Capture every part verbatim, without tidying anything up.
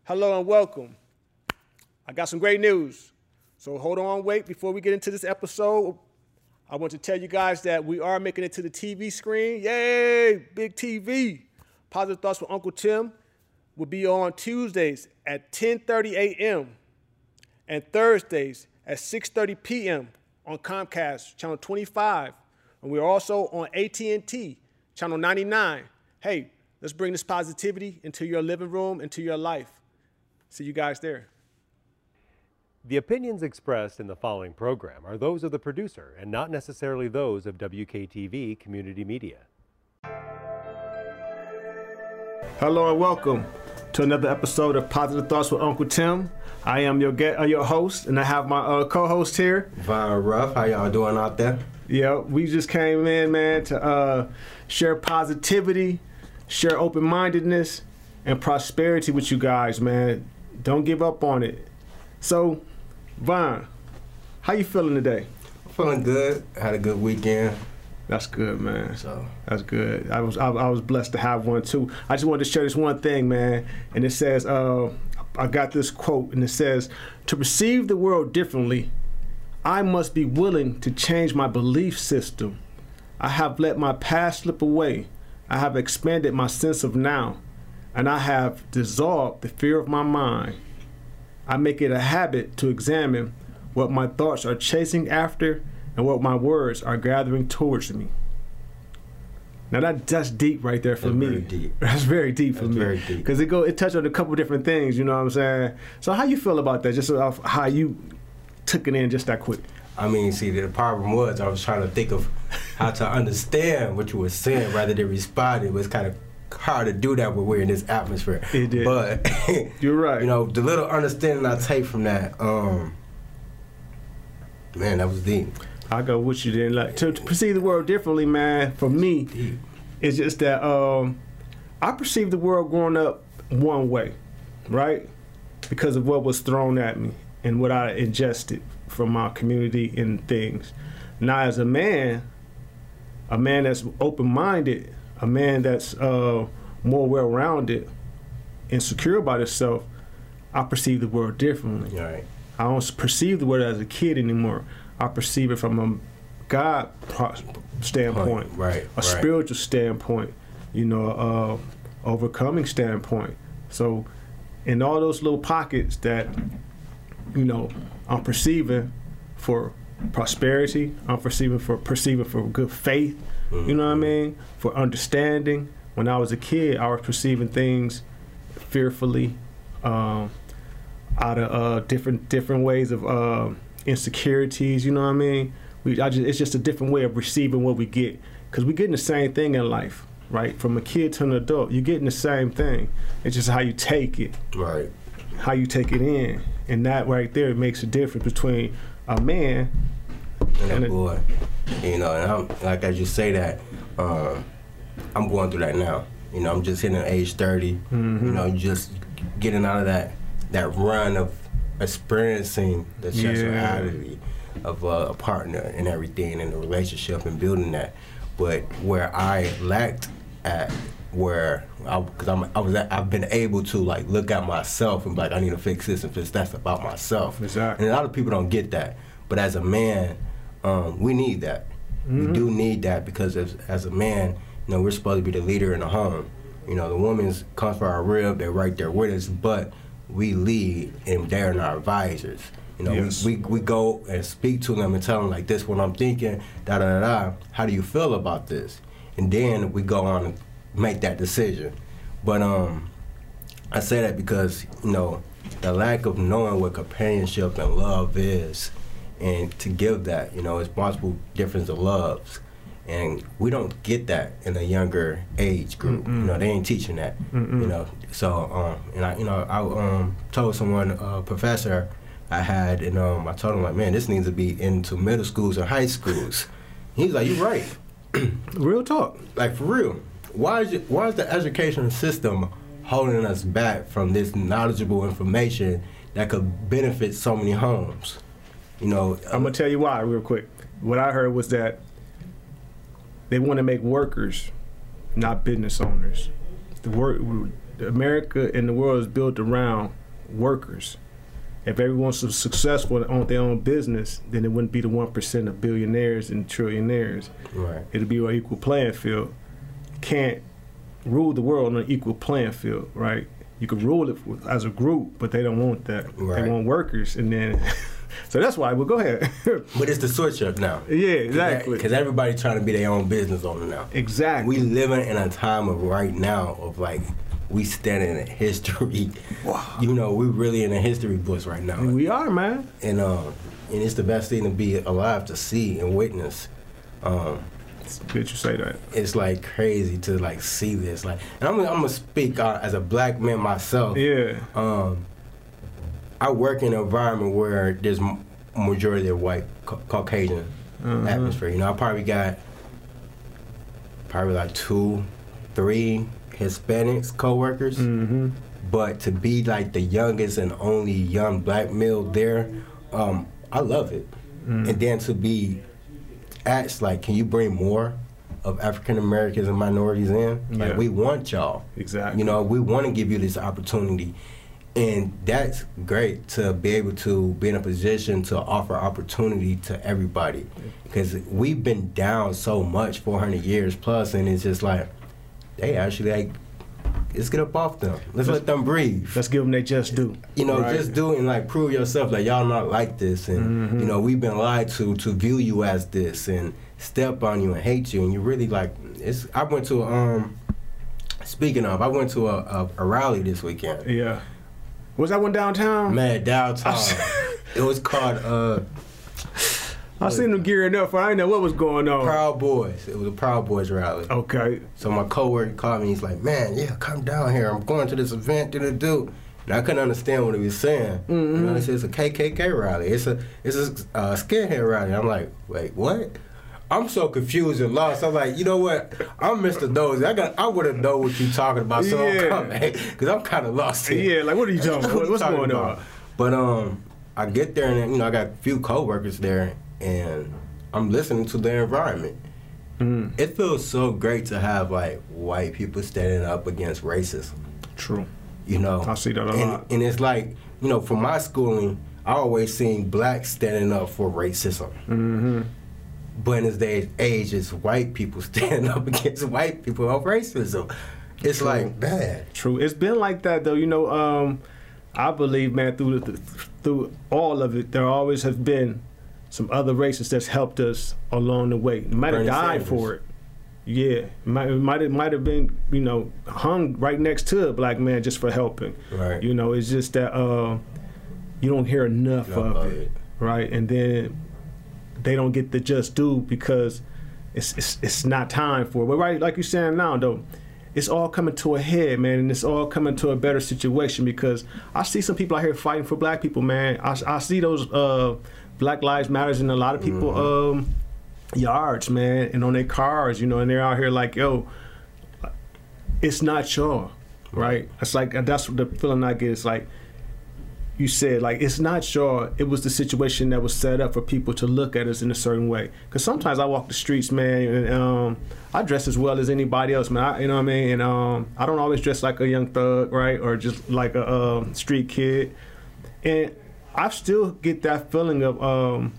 Hello and welcome. I got some great news. So hold on, wait, before we get into this episode, I want to tell you guys that we are making it to the T V screen. Yay, big T V. Positive Thoughts with Uncle Tim will be on Tuesdays at ten thirty a.m. and Thursdays at six thirty p.m. on Comcast, channel twenty-five. And we're also on A T and T, channel ninety-nine. Hey, let's bring this positivity into your living room, into your life. See you guys there. The opinions expressed in the following program are those of the producer and not necessarily those of W K T V Community Media. Hello and welcome to another episode of Positive Thoughts with Uncle Tim. I am your get, uh, your host, and I have my uh, co-host here. Von Ruff, how y'all doing out there? Yeah, we just came in, man, to uh, share positivity, share open-mindedness, and prosperity with you guys, man. Don't give up on it. So, Von, how you feeling today? I'm feeling good. Had a good weekend. That's good, man. So that's good. I was I, I was blessed to have one too. I just wanted to share this one thing, man. And it says, uh, I got this quote, and it says, "To perceive the world differently, I must be willing to change my belief system. I have let my past slip away. I have expanded my sense of now, and I have dissolved the fear of my mind. I make it a habit to examine what my thoughts are chasing after and what my words are gathering towards me." Now that that's deep right there for that's me. Very deep. That's very deep for that's me. Very deep. Because it go it touched on a couple different things, you know what I'm saying? So how you feel about that? Just off how you took it in just that quick. I mean, see, the problem was I was trying to think of how to understand what you were saying rather than respond. It was kind of hard to do that when we're in this atmosphere. It did. But you're right. You know, the little understanding I take from that, um, man, that was deep. I go with you then. Like to, to perceive the world differently, man. For me, deep. It's just that um, I perceived the world growing up one way, right? Because of what was thrown at me and what I ingested from my community and things. Now, as a man, a man that's open-minded, a man that's uh, more well-rounded and secure about himself, I perceive the world differently. Right. I don't perceive the world as a kid anymore. I perceive it from a God standpoint, Point. Right, a right. spiritual standpoint, you know, uh, overcoming standpoint. So, in all those little pockets that, you know, I'm perceiving for prosperity, I'm perceiving for perceiving for good faith. Mm-hmm. You know what I mean? For understanding. When I was a kid, I was perceiving things fearfully, um, out of uh, different different ways of uh, insecurities. You know what I mean? We, I just, it's just a different way of receiving what we get, because we're getting the same thing in life, right? From a kid to an adult, you're getting the same thing. It's just how you take it, right? How you take it in, and that right there makes a difference between a man and, and a boy. You know, and I'm, like as you say that, um, I'm going through that now. You know, I'm just hitting age thirty. Mm-hmm. You know, just getting out of that that run of experiencing the sexuality yeah. of uh, a partner and everything, and the relationship and building that. But where I lacked at, where I, cause I'm, I was, at, I've been able to like look at myself and be like, I need to fix this and fix that about myself. Exactly. And a lot of people don't get that. But as a man, um, we need that. Mm-hmm. We do need that, because as, as a man, you know, we're supposed to be the leader in the home. You know, the woman's comes for our rib, they're right there with us, but we lead and they're our advisors. You know, yes. we, we we go and speak to them and tell them like, this what I'm thinking, da da da da. How do you feel about this? And then we go on and make that decision. But um, I say that because, you know, the lack of knowing what companionship and love is, and to give that, you know, it's multiple different of loves. And we don't get that in a younger age group. Mm-mm. You know, they ain't teaching that. Mm-mm. You know, so um, and I, you know, I um told someone, a uh, professor I had, and um, I told him like, man, this needs to be into middle schools or high schools. He's like, you're right. Real talk. Like for real. Why is it, why is the education system holding us back from this knowledgeable information that could benefit so many homes? You know, I'm gonna tell you why real quick. What I heard was that they want to make workers, not business owners. The work, America and the world is built around workers. If everyone's so successful and own their own business, then it wouldn't be the one percent of billionaires and trillionaires. Right. It'd be an equal playing field. Can't rule the world on an equal playing field, right? You can rule it as a group, but they don't want that. Right. They want workers, and then so that's why. Well, go ahead. But it's the switch up now. Yeah, exactly. Because everybody's trying to be their own business owner now. Exactly. We living in a time of right now of like we standing in history. Wow. You know, we really in a history books right now. We are, man. And um, and it's the best thing to be alive to see and witness. Um, It's good you say that. it's like crazy to like see this. Like, and I'm, I'm gonna speak uh, as a black man myself. Yeah. Um, I work in an environment where there's m- majority of white ca- Caucasian Uh-huh. atmosphere. You know, I probably got probably like two, three Hispanics coworkers. Mm-hmm. But to be like the youngest and only young black male there, um, I love it. Mm. And then to be asked like, can you bring more of African Americans and minorities in? Like, Yeah. we want y'all. Exactly. You know, we want to give you this opportunity. And that's great to be able to be in a position to offer opportunity to everybody. Because we've been down so much, four hundred years plus, and it's just like, they actually like, let's get up off them. Let's let them breathe. Let's give them they just do. You know, Right. just do it and like prove yourself like y'all not like this, and Mhm. you know we've been lied to to view you as this and step on you and hate you, and you really like. It's. I went to um. Speaking of, I went to a a, a rally this weekend. Yeah. Was that one downtown? Man, downtown. It was called uh. I seen them gearing up. I didn't know what was going on. Proud Boys. It was a Proud Boys rally. Okay. So my coworker called me. He's like, "Man, yeah, come down here. I'm going to this event. Do do." And I couldn't understand what he was saying. You know, he said it's a K K K rally. It's a it's a uh, skinhead rally. I'm like, wait, what? I'm so confused and lost. I'm like, you know what? I'm Mister Dozy. I got I would have known what you're talking about. So Yeah. I'm coming because I'm kind of lost here. Yeah, like what are you talking about? What you What's talking going about? on? But um, I get there and you know I got a few coworkers there and I'm listening to the environment. Mm. It feels so great to have like white people standing up against racism. True. You know, I see that a and, lot. and it's like, you know, from my schooling, I always seen blacks standing up for racism. Mm-hmm. But in this day and age, it's white people standing up against white people of racism. It's True. like bad. True. It's been like that though. You know, um, I believe, man, through the, through all of it, there always have been some other races that's helped us along the way. They might have Bernie died Sanders. for it. Yeah, might might have might have been, you know, hung right next to a black man just for helping. Right. You know, it's just that uh, you don't hear enough Enough of, of it, it. right? And then they don't get the just due because it's it's it's not time for it. But right, like you're saying now, though, it's all coming to a head, man, and it's all coming to a better situation because I see some people out here fighting for black people, man. I, I see those uh, Black Lives Matters in a lot of people Mm-hmm. um, yards, man, and on their cars, you know, and they're out here like, yo, it's not y'all, right? It's like that's the feeling I get. It's like you said, like it's not y'all. It was the situation that was set up for people to look at us in a certain way. Because sometimes I walk the streets, man, and um, I dress as well as anybody else, man. I, you know what I mean? And um, I don't always dress like a young thug, right, or just like a uh, street kid. And I still get that feeling of um,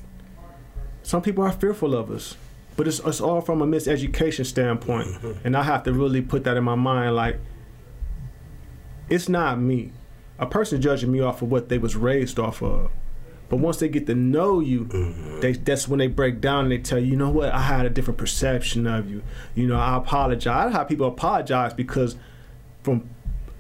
some people are fearful of us. But it's, it's all from a miseducation standpoint. And I have to really put that in my mind, like, it's not me. A person judging me off of what they was raised off of. But once they get to know you, mm-hmm. they, that's when they break down and they tell you, you know what, I had a different perception of you. You know, I apologize. I have people apologize because from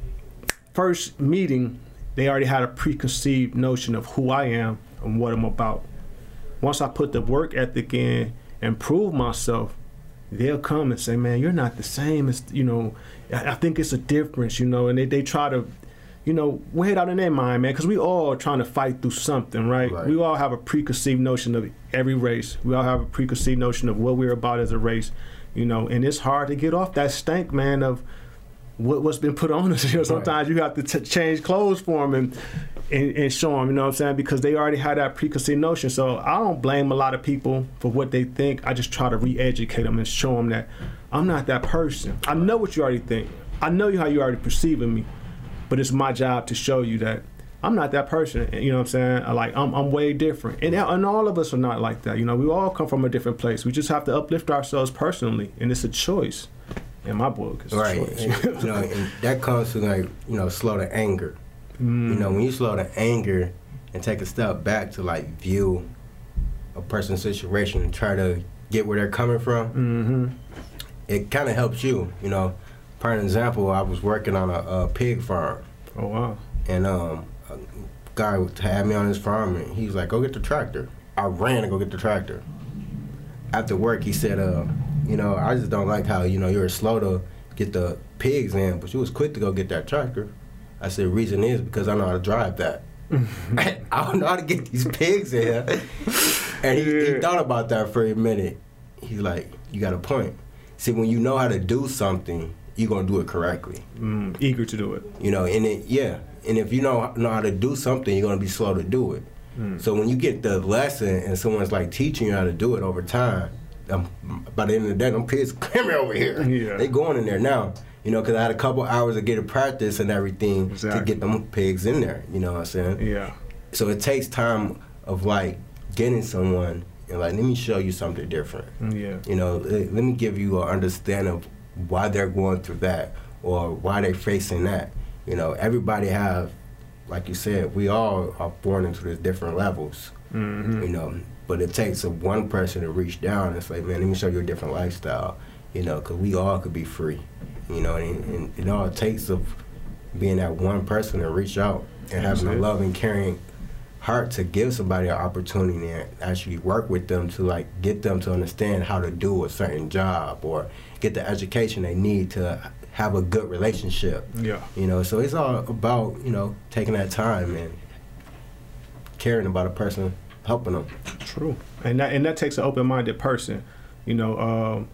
first meeting, they already had a preconceived notion of who I am and what I'm about. Once I put the work ethic in and prove myself, they'll come and say, man, you're not the same as, you know, I, I think it's a difference, you know, and they, they try to, you know, weigh it out in their mind, man, because we all trying to fight through something, right? Right? We all have a preconceived notion of every race. We all have a preconceived notion of what we're about as a race, you know, and it's hard to get off that stank, man, of what, what's been put on us. You know, sometimes right. you have to t- change clothes for them and, and, and show them, you know what I'm saying, because they already had that preconceived notion. So I don't blame a lot of people for what they think. I just try to re-educate them and show them that I'm not that person. I know what you already think. I know how you already perceiving me, but it's my job to show you that I'm not that person. You know what I'm saying? I like I'm I'm way different, and and all of us are not like that. You know, we all come from a different place. We just have to uplift ourselves personally, and it's a choice. In my book, it's right. a choice. And, you know, and that comes to like you know slow the anger. Mm. You know, when you slow the anger and take a step back to like view a person's situation and try to get where they're coming from, mm-hmm. it kind of helps you. You know, for an example, I was working on a, a pig farm. Oh wow! And um, a guy had me on his farm, and he's like, "Go get the tractor." I ran to go get the tractor. After work, he said, "Uh, you know, I just don't like how you know you were slow to get the pigs in, but you was quick to go get that tractor." I said, "Reason is because I know how to drive that. I don't know how to get these pigs in here." And he, yeah. he thought about that for a minute. He's like, "You got a point. See, when you know how to do something, you're gonna do it correctly. Mm, eager to do it. You know, and it, yeah, and if you know know how to do something, you're gonna be slow to do it. Mm. So when you get the lesson and someone's like teaching you how to do it over time, um, by the end of the day, them pigs come here over here. Yeah. They going in there now. You know, because I had a couple hours to get a practice and everything exactly. to get them pigs in there. You know what I'm saying? Yeah. So it takes time of like getting someone and like, let me show you something different. Yeah. You know, let, let me give you an understanding of why they're going through that or why they're facing that. You know, everybody have, like you said, we all are born into these different levels. Mm-hmm. You know, but it takes a one person to reach down and say, man, let me show you a different lifestyle. You know, because we all could be free. You know, and, and it all takes of being that one person to reach out and having a loving, caring heart to give somebody an opportunity and actually work with them to like get them to understand how to do a certain job or get the education they need to have a good relationship. Yeah. You know, so it's all about, you know, taking that time and caring about a person, helping them. True. And that and that takes an open-minded person. You know, um,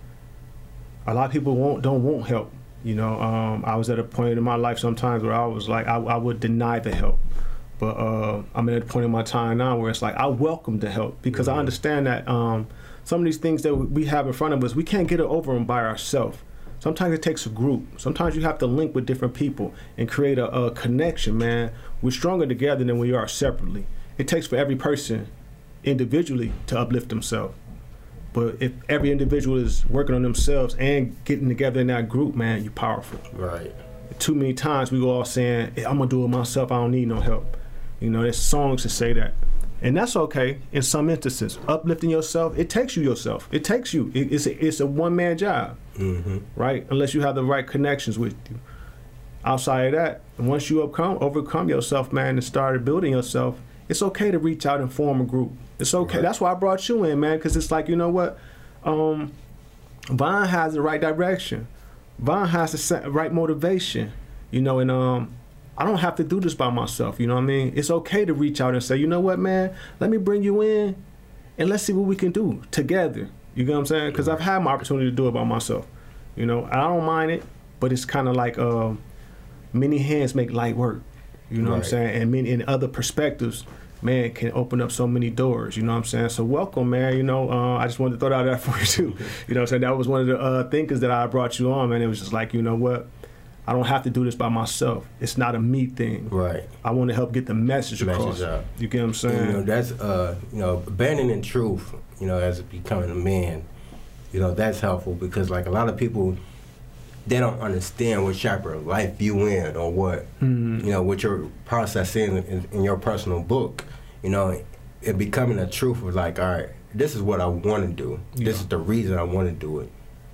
a lot of people won't don't want help. You know, um, I was at a point in my life sometimes where I was like, I, I would deny the help. But uh, I'm at a point in my time now where it's like, I welcome the help because mm-hmm. I understand that um, some of these things that we have in front of us, we can't get it over them by ourselves. Sometimes it takes a group. Sometimes you have to link with different people and create a, a connection, man. We're stronger together than we are separately. It takes for every person individually to uplift themselves. But if every individual is working on themselves and getting together in that group, man, you're powerful. Right. Too many times we go all saying, hey, I'm going to do it myself. I don't need no help. You know, there's songs that say that. And that's okay in some instances. Uplifting yourself, it takes you yourself. It takes you. It, it's a, it's a one-man job, mm-hmm. right? Unless you have the right connections with you. Outside of that, once you overcome, overcome yourself, man, and started building yourself, it's okay to reach out and form a group. It's okay. Right. That's why I brought you in, man, because it's like, you know what? Um, Vaughn has the right direction. Vaughn has the right motivation, you know, and um, I don't have to do this by myself, you know what I mean? It's okay to reach out and say, you know what, man, let me bring you in and let's see what we can do together. You get what I'm saying? Because I've had my opportunity to do it by myself, you know. I don't mind it, but it's kind of like uh, many hands make light work, you know right. what I'm saying? And many in other perspectives, man, can open up so many doors, you know what I'm saying? So welcome, man, you know, uh, I just wanted to throw that out there for you too. You know what I'm saying? That was one of the uh, thinkers that I brought you on, man. It was just like, you know what? I don't have to do this by myself. It's not a me thing. Right. I want to help get the message, message across. Out. You get what I'm saying? You know, that's, uh, you know, abandoning truth, you know, as becoming a man, you know, that's helpful because, like, a lot of people, they don't understand what chapter of life you in or what, mm-hmm. you know, what your process is in, in your personal book. You know, it becoming a truth of like, all right, this is what I want to do. Yeah. This is the reason I want to do it.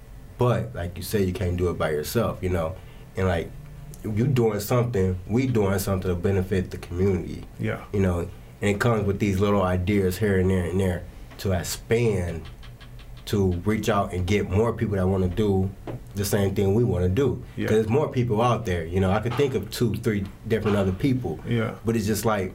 But, like you say, you can't do it by yourself, you know. And, like, if you doing something, we doing something to benefit the community. Yeah. You know, and it comes with these little ideas here and there and there to expand, to reach out and get more people that want to do the same thing we want to do. Because yeah. there's more people out there. You know, I could think of two, three different other people. Yeah. But it's just like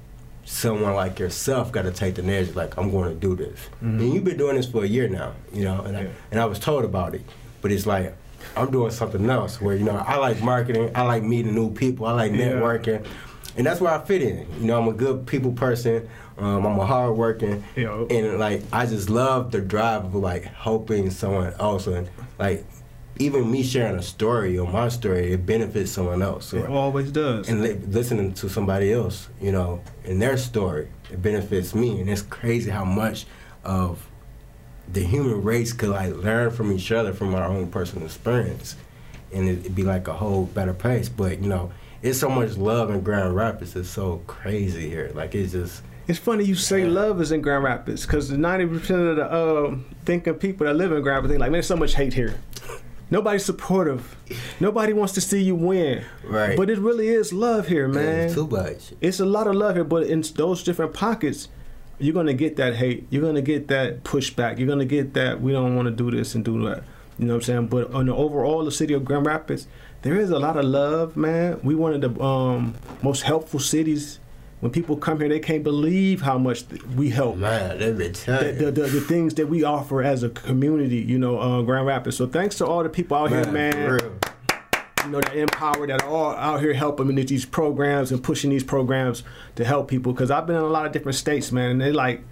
someone like yourself got to take the edge, like, I'm going to do this. Mm-hmm. And you've been doing this for a year now, you know, and, yeah. I, and I was told about it. But it's like, I'm doing something else where, you know, I like marketing, I like meeting new people, I like networking, yeah. and that's where I fit in. You know, I'm a good people person, um, I'm a hard working, yeah. and, like, I just love the drive of, like, helping someone else and, like, even me sharing a story or my story, it benefits someone else. It or, always does. And li- listening to somebody else, you know, in their story, it benefits me. And it's crazy how much of the human race could like learn from each other from our own personal experience, and it, it'd be like a whole better place. But you know, it's so much love in Grand Rapids. It's so crazy here. Like it's just. It's funny you say love is in Grand Rapids, because the ninety percent of the uh, thinking people that live in Grand Rapids think like, man, there's so much hate here. Nobody's supportive. Nobody wants to see you win. Right. But it really is love here, man. Yeah, too much. It's a lot of love here, but in those different pockets, you're gonna get that hate. You're gonna get that pushback. You're gonna get that we don't want to do this and do that. You know what I'm saying? But on the overall, the city of Grand Rapids, there is a lot of love, man. We one of the um, most helpful cities. When people come here, they can't believe how much we help. Man, every time. The, the, the, the things that we offer as a community, you know, uh, Grand Rapids. So thanks to all the people out Man, here, man. for real. You know, that empowered, that are all out here helping in these programs and pushing these programs to help people. Because I've been in a lot of different states, man, and they like,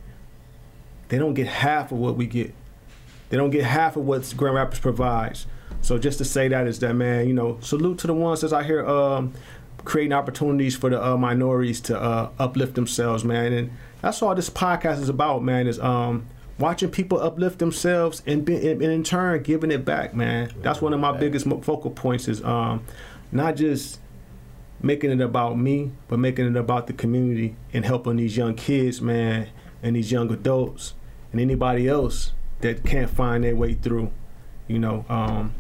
they don't get half of what we get. They don't get half of what Grand Rapids provides. So just to say that is that, man, you know, salute to the ones that's out here um, creating opportunities for the uh, minorities to uh, uplift themselves, man. And that's all this podcast is about, man, is um, watching people uplift themselves and, be, and in turn giving it back, man. That's one of my biggest focal points is um, not just making it about me, but making it about the community and helping these young kids, man, and these young adults and anybody else that can't find their way through. You know, um,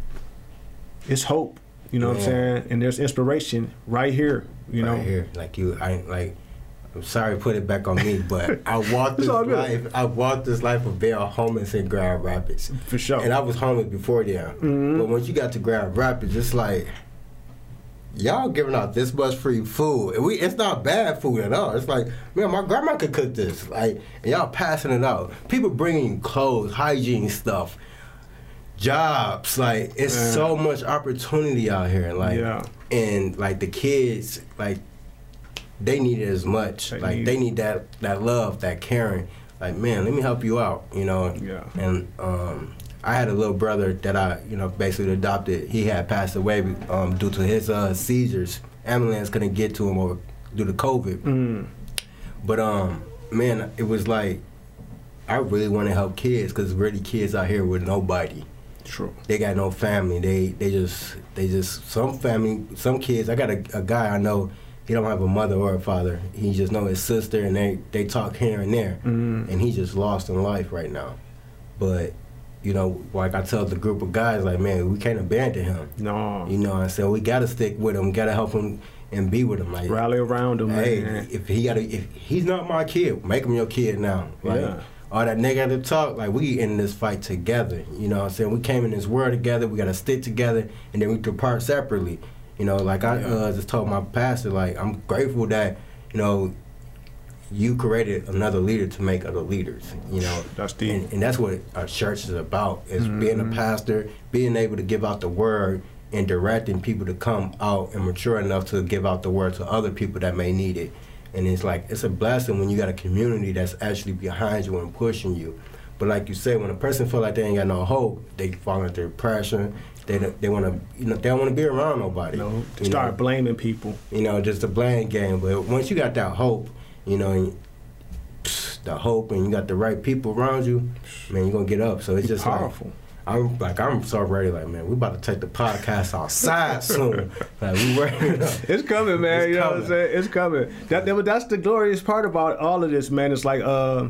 it's hope. You know yeah. what I'm saying? And there's inspiration right here, you right know. here. Like you, I like, I'm sorry to put it back on me, but I walked this life, I walked this life of being homeless in Grand Rapids. For sure. And I was homeless before then. Mm-hmm. But once you got to Grand Rapids, it's like, y'all giving out this much free food. And we, it's not bad food at all. It's like, man, my grandma could cook this. Like, and y'all passing it out. People bringing you clothes, hygiene stuff. Jobs, like it's Man. so much opportunity out here, like, yeah. and like the kids, like they need it as much, they like need they need that that love, that caring. Like, man, let me help you out, you know. Yeah. And um, I had a little brother that I, you know, basically adopted. He had passed away um, due to his uh, seizures. Ambulance couldn't get to him over due to COVID. Mm. But um, man, it was like I really want to help kids because really kids out here with nobody. True. They got no family. They they just they just some family. Some kids. I got a, a guy I know. He don't have a mother or a father. He just know his sister, and they they talk here and there. Mm. And he's just lost in life right now. But you know, like I tell the group of guys, like, man, we can't abandon him. No. You know what I'm saying? We gotta stick with him. Gotta help him and be with him. Like rally around him. Hey, man. if he gotta, if he's not my kid, make him your kid now. Like, yeah. all that negative talk, like we in this fight together. You know what I'm saying? We came in this world together, we gotta stick together, and then we depart separately. You know, like I uh, just told my pastor, like, I'm grateful that, you know, you created another leader to make other leaders, you know. That's deep. And, and that's what our church is about, is mm-hmm. being a pastor, being able to give out the word, and directing people to come out and mature enough to give out the word to other people that may need it. And it's like, it's a blessing when you got a community that's actually behind you and pushing you. But like you said, when a person feel like they ain't got no hope, they fall into depression. They they want to, you know, they don't want to be around nobody. No, to start know? blaming people. You know, just a blame game. But once you got that hope, you know, and, psh, the hope, and you got the right people around you, man, you're gonna get up. So it's just powerful. Like, I'm like I'm so ready. Like, man, we about to take the podcast outside soon. Like, we ready. It's coming, man. It's you know coming. what I'm saying? It's coming. That, that that's the glorious part about all of this, man. It's like uh,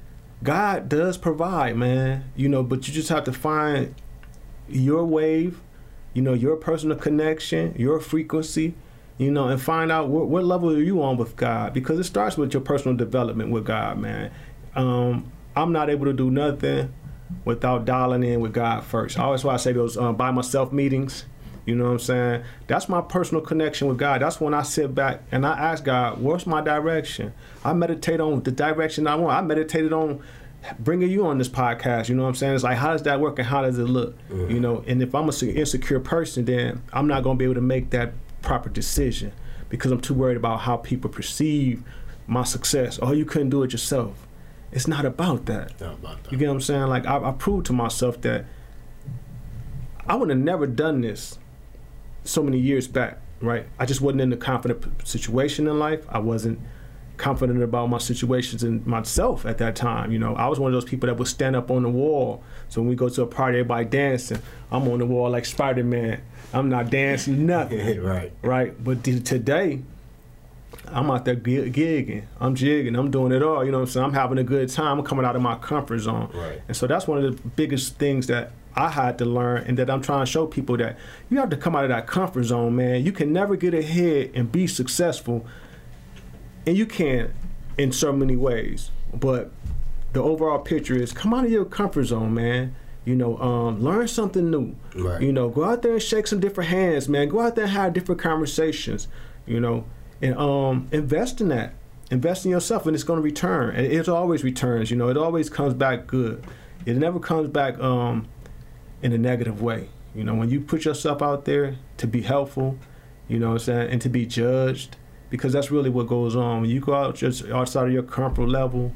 God does provide, man. You know, but you just have to find your wave, you know, your personal connection, your frequency, you know, and find out what, what level are you on with God, because it starts with your personal development with God, man. Um, I'm not able to do nothing without dialing in with God first. Always why I say those um, by myself meetings, you know what I'm saying? That's my personal connection with God. That's when I sit back and I ask God, what's my direction? I meditate on the direction I want. I meditated on bringing you on this podcast, you know what I'm saying? It's like, how does that work and how does it look? Mm-hmm. You know, and if I'm an insecure person, then I'm not going to be able to make that proper decision because I'm too worried about how people perceive my success. Oh, you couldn't do it yourself. It's not about that. Not about that. You get what I'm saying? Like, I, I proved to myself that I would have never done this so many years back, right? I just wasn't in a confident situation in life. I wasn't confident about my situations and myself at that time. You know, I was one of those people that would stand up on the wall. So when we go to a party, everybody dancing. I'm on the wall like Spider-Man. I'm not dancing nothing. Right. Right. But t- today, I'm out there g- gigging. I'm jigging. I'm doing it all. You know what I'm saying? I'm having a good time. I'm coming out of my comfort zone. Right. And so that's one of the biggest things that I had to learn, and that I'm trying to show people, that you have to come out of that comfort zone, man. You can never get ahead and be successful, and you can in so many ways. But the overall picture is come out of your comfort zone, man. You know, um, learn something new. Right. You know, go out there and shake some different hands, man. Go out there and have different conversations, you know, and um, invest in that. Invest in yourself, and it's going to return. And it always returns, you know. It always comes back good. It never comes back um, in a negative way. You know, when you put yourself out there to be helpful, you know what I'm saying, and to be judged, because that's really what goes on. When you go out just outside of your comfort level,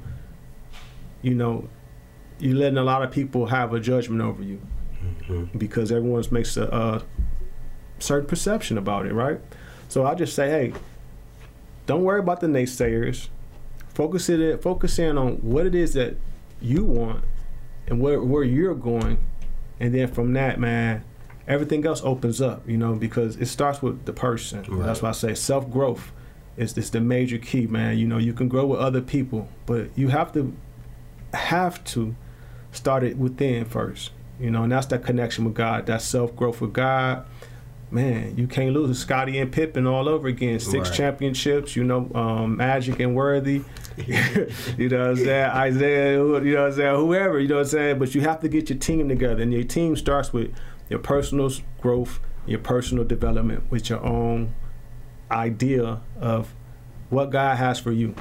you know, you're letting a lot of people have a judgment over you, mm-hmm. because everyone makes a, a certain perception about it, right? So I just say, hey, don't worry about the naysayers. Focus it, focus in on what it is that you want and where where you're going, and then from that, man, everything else opens up, you know, because it starts with the person. Right. That's why I say self-growth is is the major key, man. You know, you can grow with other people, but you have to have to start it within first, you know, and that's that connection with God, that self-growth with God. Man, you can't lose. Scotty and Pippen all over again. Six right. championships, you know, um, Magic and Worthy, you know what I'm saying, Isaiah, you know what I'm saying, whoever, you know what I'm saying, but you have to get your team together, and your team starts with your personal growth, your personal development, with your own idea of what God has for you.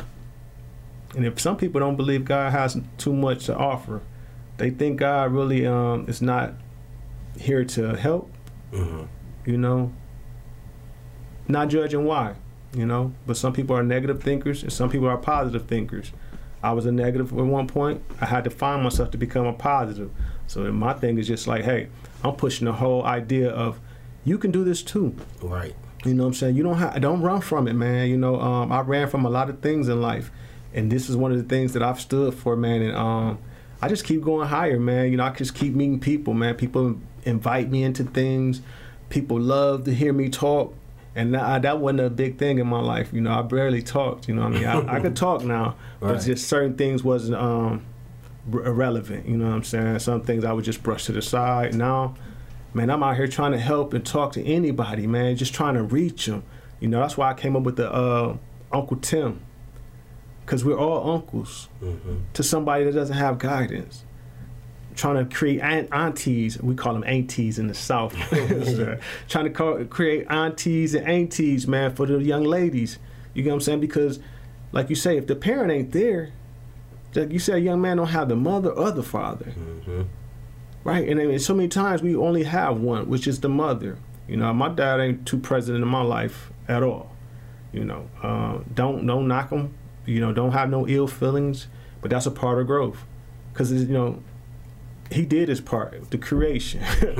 And if some people don't believe God has too much to offer, they think God really um, is not here to help, mm-hmm. you know, not judging why, you know, but some people are negative thinkers and some people are positive thinkers. I was a negative at one point. I had to find myself to become a positive. So my thing is just like, hey, I'm pushing the whole idea of you can do this too. Right. You know what I'm saying? You don't have, don't run from it, man. You know, um, I ran from a lot of things in life, and this is one of the things that I've stood for, man. And um, I just keep going higher, man. You know, I just keep meeting people, man. People invite me into things. People love to hear me talk, and that, that wasn't a big thing in my life. You know, I barely talked. You know what I mean? I, I could talk now, right. but just certain things wasn't um, irrelevant. You know what I'm saying? Some things I would just brush to the side. Now, man, I'm out here trying to help and talk to anybody, man, just trying to reach them. You know, that's why I came up with the uh, Uncle Tim, because we're all uncles mm-hmm. to somebody that doesn't have guidance. Trying to create aunt, aunties, we call them aunties in the South. Trying to call, create aunties and aunties, man, for the young ladies. You get what I'm saying? Because, like you say, if the parent ain't there, like you said, a young man don't have the mother or the father. Mm-hmm. Right? And I mean, so many times we only have one, which is the mother. You know, my dad ain't too present in my life at all. You know, uh, don't don't knock him. You know, don't have no ill feelings, but that's a part of growth. Because, you know, he did his part, the creation.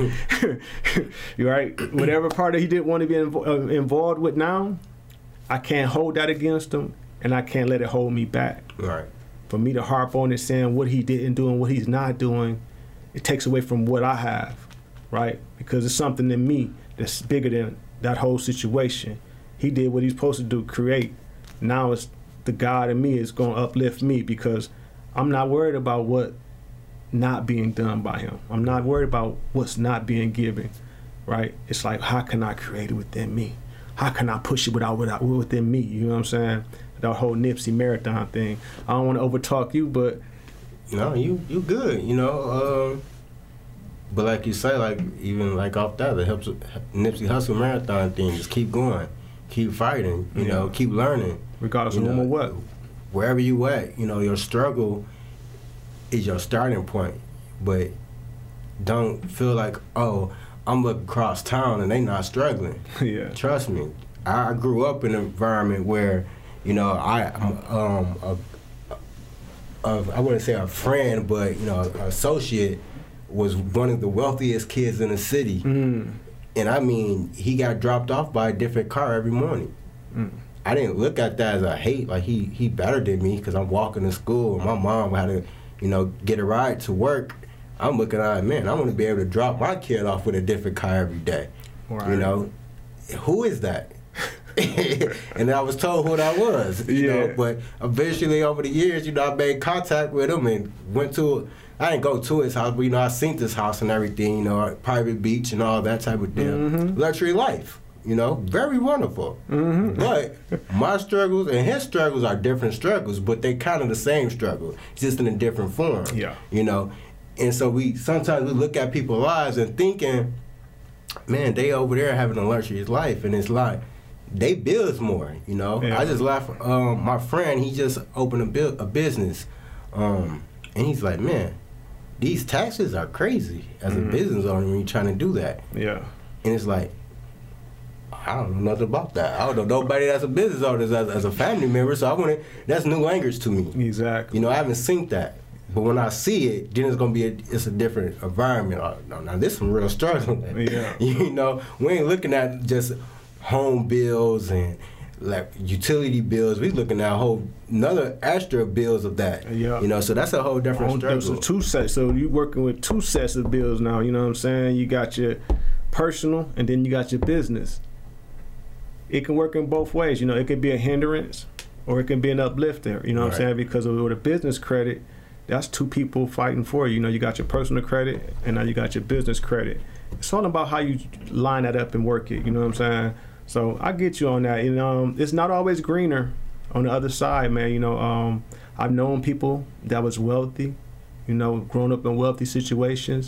You're right. Whatever part that he didn't want to be invo- uh, involved with now, I can't hold that against him, and I can't let it hold me back. Right. For me to harp on it, saying what he didn't do and what he's not doing, it takes away from what I have, right? Because it's something in me that's bigger than that whole situation. He did what he's supposed to do, create. Now it's the God in me is going to uplift me, because I'm not worried about what not being done by him. I'm not worried about what's not being given, right? It's like, how can I create it within me? How can I push it without, without within me? You know what I'm saying? That whole Nipsey Marathon thing. I don't want to overtalk you, but no, you you good, you know. Um, but like you say, like even like off that, it helps. Nipsey Hussle Marathon thing. Just keep going, keep fighting. You yeah. know, keep learning. Regardless of no matter what, wherever you at, you know, your struggle is your starting point. But don't feel like, oh, I'm looking across town and they not struggling. Yeah. Trust me, I grew up in an environment where, you know, I um a, a, I wouldn't say a friend, but you know, an associate was one of the wealthiest kids in the city. Mm. And I mean, he got dropped off by a different car every morning. Mm. I didn't look at that as a hate, like he he better than me because I'm walking to school and my mom had to, you know, get a ride to work. I'm looking at it, man, I want to be able to drop my kid off with a different car every day. Right. You know, who is that? And I was told who that was, you yeah. know, but eventually over the years, you know, I made contact with him and went to, I didn't go to his house, but, you know, I seen this house and everything, you know, private beach and all that type of deal. Mm-hmm. Luxury life, you know, very wonderful. Mm-hmm. But my struggles and his struggles are different struggles, but they kind of the same struggle, just in a different form. Yeah. You know, and so we sometimes we look at people's lives and thinking, man, they over there having a luxurious life, and it's like, they bills more, you know. Yeah. I just laugh. Um, my friend, he just opened a, bu- a business, um, and he's like, man, these taxes are crazy as Mm-hmm. a business owner when you're trying to do that. Yeah. And it's like, I don't know nothing about that. I don't know nobody that's a business owner as, as a family member, so I want to, that's new language to me. Exactly. You know, I haven't seen that. But when I see it, then it's gonna be a, it's a different environment. Oh, no, now this some real struggle. Yeah. You know, we ain't looking at just home bills and like utility bills. We looking at a whole another extra bills of that. Yeah. You know, so that's a whole different On, struggle. so two sets. So you working with two sets of bills now. You know what I'm saying? You got your personal, and then you got your business. It can work in both ways. You know, it could be a hindrance, or it can be an uplifter. You know what Right. I'm saying? Because with a business credit, that's two people fighting for you. You know, you got your personal credit, and now you got your business credit. It's all about how you line that up and work it. You know what I'm saying? So I get you on that. You know, um, it's not always greener on the other side, man. You know, um, I've known people that was wealthy, you know, grown up in wealthy situations,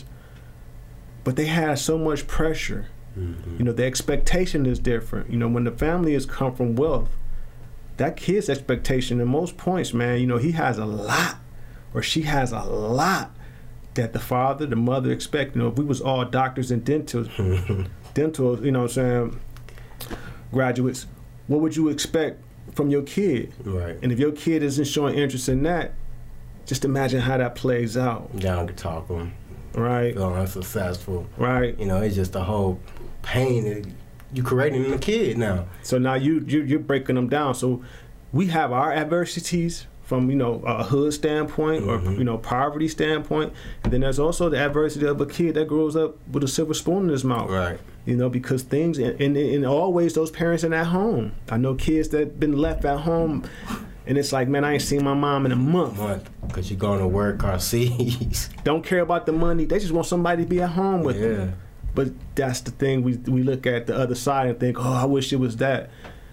but they had so much pressure. Mm-hmm. You know, the expectation is different. You know, when the family has come from wealth, that kid's expectation in most points, man, you know, he has a lot, or she has a lot that the father, the mother expect. You know, if we was all doctors and dentists, dental, you know what I'm saying, graduates, what would you expect from your kid? Right. And if your kid isn't showing interest in that, just imagine how that plays out. Down to talk them, Right, feeling unsuccessful. right. You know, it's just a whole pain that you creating in the kid now. So now you, you you're breaking them down. So we have our adversities from, you know, a hood standpoint, Mm-hmm. or, you know, poverty standpoint, and then there's also the adversity of a kid that grows up with a silver spoon in his mouth. Right. You know, because things, and, and, and always those parents are at home. I know kids that been left at home, and it's like, man, I ain't seen my mom in a month. Month, because you're going to work overseas. Don't care about the money. They just want somebody to be at home with Yeah. them. But that's the thing. We we look at the other side and think, oh, I wish it was that.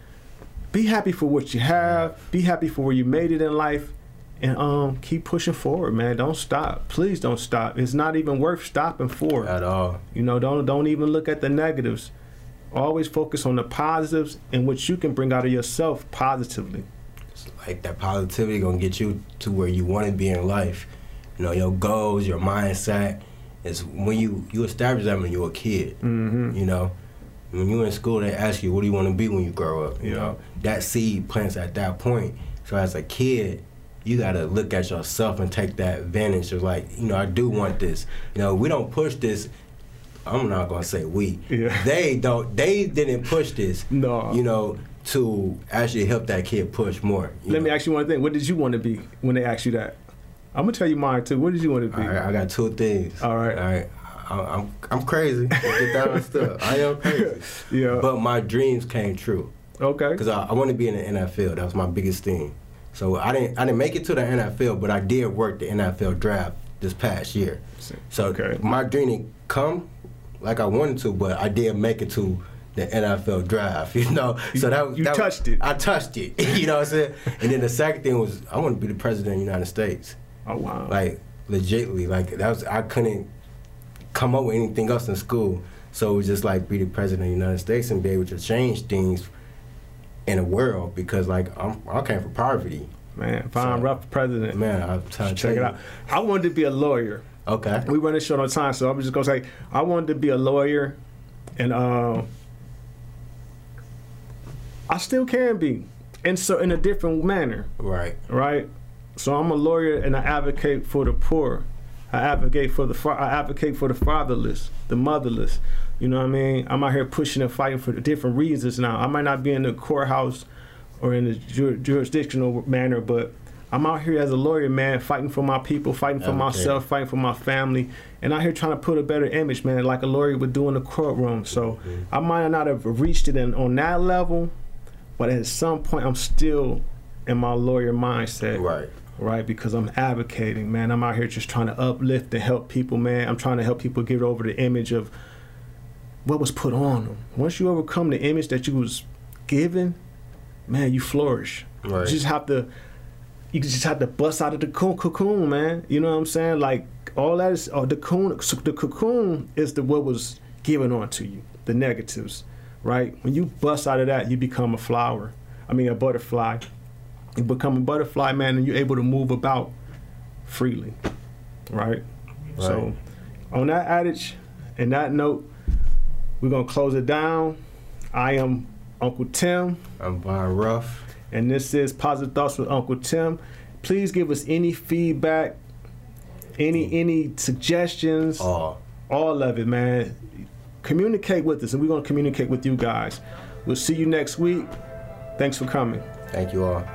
Be happy for what you have. Be happy for where you made it in life, and um, keep pushing forward, man. Don't stop. Please don't stop. It's not even worth stopping for. At all. You know, don't don't even look at the negatives. Always focus on the positives and what you can bring out of yourself positively. It's like that positivity gonna get you to where you want to be in life. You know, your goals, your mindset is when you you establish that when you're a kid. Mm-hmm. You know, when you're in school, they ask you, "What do you want to be when you grow up?" You Yeah. know, that seed plants at that point. So as a kid, you gotta look at yourself and take that advantage of, like, you know, I do want this. You know, we don't push this. I'm not gonna say we. Yeah. They don't. They didn't push this. No. You know, to actually help that kid push more. you Let me know. ask you one thing. What did you want to be when they asked you that? I'm gonna tell you mine too. What did you want to be? All right, I got two things. All right. All right. I, I'm I'm crazy. Get that understood. I am crazy. Yeah. But my dreams came true Okay. because I, I want to be in the N F L. That was my biggest thing. So I didn't I didn't make it to the N F L, but I did work the N F L draft this past year. So Okay. my dream didn't come like I wanted to, but I did make it to the N F L draft, you know. You- so that you that, touched it. I touched it. You know what I'm saying? And then the second thing was I want to be the president of the United States. Oh wow. Like legitly, like that was I couldn't come up with anything else in school. So it was just like be the president of the United States and be able to change things in the world because like I'm, I came from poverty. Man, fine, So- rough president. Man, I'm trying to Check it tell out. I wanted to be a lawyer. you. Okay. We run this short on time, so I'm just gonna say I wanted to be a lawyer, and uh, I still can be, and so in a different manner, Right. right? So I'm a lawyer and I advocate for the poor. I advocate for the I advocate for the fatherless, the motherless. You know what I mean? I'm out here pushing and fighting for different reasons now. I might not be in the courthouse or in the jur jurisdictional manner, but I'm out here as a lawyer, man, fighting for my people, fighting for okay. myself, fighting for my family, and out here trying to put a better image, man, like a lawyer would do in the courtroom. So mm-hmm. I might not have reached it in, on that level, but at some point I'm still in my lawyer mindset. Right. Right, because I'm advocating, man. I'm out here just trying to uplift and help people, man. I'm trying to help people get over the image of what was put on them. Once you overcome the image that you was given, man, you flourish. Right. You just have to, you just have to bust out of the cocoon, man. You know what I'm saying? Like all that is, oh, the cocoon, the cocoon is the what was given onto you, the negatives, right? When you bust out of that, you become a flower. I mean, a butterfly. You become a butterfly, man, and you're able to move about freely, right? right? So on that adage and that note, we're going to close it down. I am Uncle Tim. I'm Von Ruff. And this is Positive Thoughts with Uncle Tim. Please give us any feedback, any, mm. any suggestions, all. all of it, man. Communicate with us, and we're going to communicate with you guys. We'll see you next week. Thanks for coming. Thank you all.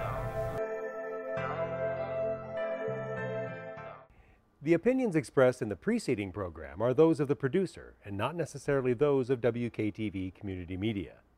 The opinions expressed in the preceding program are those of the producer and not necessarily those of W K T V Community Media.